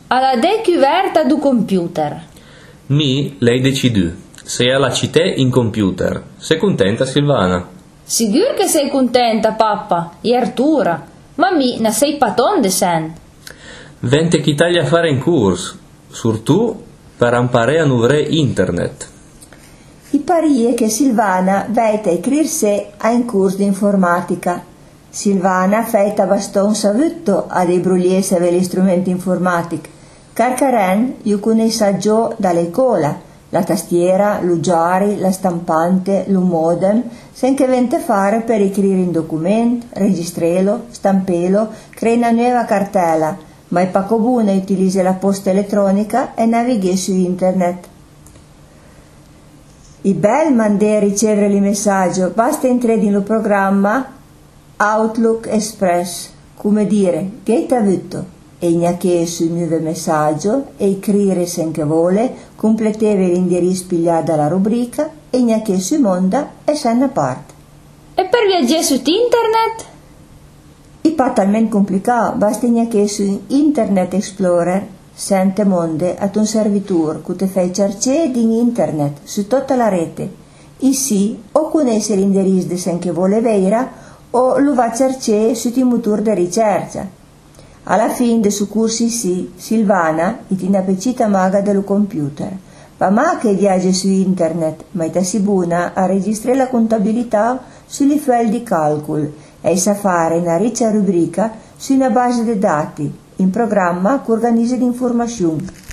Alla découverte du computer. Mi, lei decide. Sei alla città in computer. Sei contenta, Silvana? Sicur che sei contenta, papà, e Artura, ma mi ne sei paton de sen. Vente che taglia a fare in corso, surtout per imparare a nuovere internet. I parie che Silvana veit a iscriversi a un corso di informatica. Silvana feit abbastanza avutto a dei brugliese per gli strumenti informatici. Carcaren io conosce già dalle cola, la tastiera, l'ugiari, la stampante, lo modem, sen che vente fare per iscrivere un documento, registrelo, stampelo, crea una nuova cartella, ma è poco buono utilizza la posta elettronica e navighi su internet. I bel mandare ricevere il messaggio, basta entrare nel programma Outlook Express, come dire, che ti ha avuto, e gnacché sul nuovo messaggio, e scrivere sen che vuole, completeve l'indirizzo pigliato dalla rubrica, e gnacché su monda e sen a parte. E per viaggiare su internet? I pa talmente complicato, basta gnacché su Internet Explorer, sente monde ad un servitore che ti fai cercare in internet su tutta la rete. I sì, o conosce l'indirizzo di sen che vuole vera, o lo va a cercare su i motori di ricerca. Alla fine dei suoi corsi sì, Silvana è una piccita maga del computer. Ma che viaggia su internet, ma è si buona a registrare la contabilità sugli file di calcolo e sa fare una riccia rubrica su una base di dati, in programma che organizza l'informazione.